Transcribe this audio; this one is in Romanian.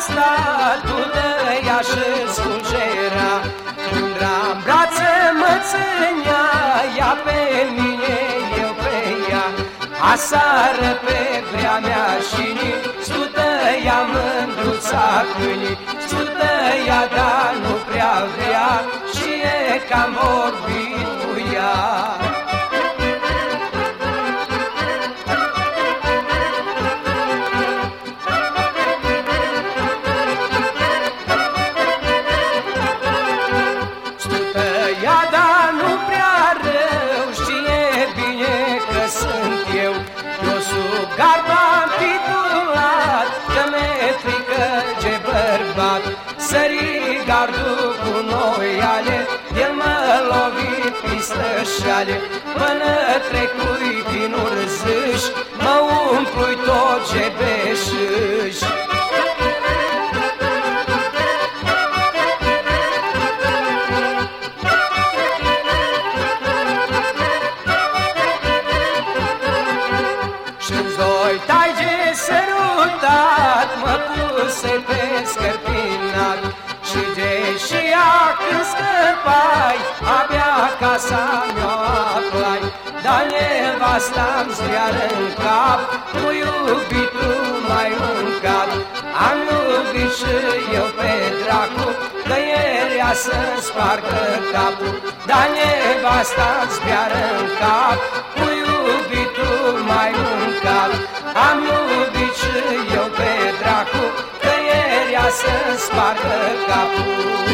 stat, tu dăia și-ți fulgera. Mândra-n brață mă ținea, ea pe mine, eu pe ea. Asară pe vrea mea și stutăia mândruța câinii. Stutăia, dar nu prea vrea și e cam vorbit cu ea. Stutăia, dar nu prea rău, știe bine că sunt eu. Eu sub garba-n titulat, că mi-e frică de bărbat. Sări gardul cu noiale, el mă lovi pistășale. Până trecui din urzâși, mă umplui tot ce beșâși. Și-n doi tai de sărutat, mă puse pe scărpinat. Și deși ea când scăpai, abia casa mea aflai. Dar nevasta-mi zbiară în cap, cu iubitul mai mâncat. Am iubit și eu pe dracu, că erea să-mi spargă capul. Dar nevasta-mi zbiară în cap, cu iubitul mai mâncat. Am iubit și eu pe dracu, că erea să-mi spargă capul.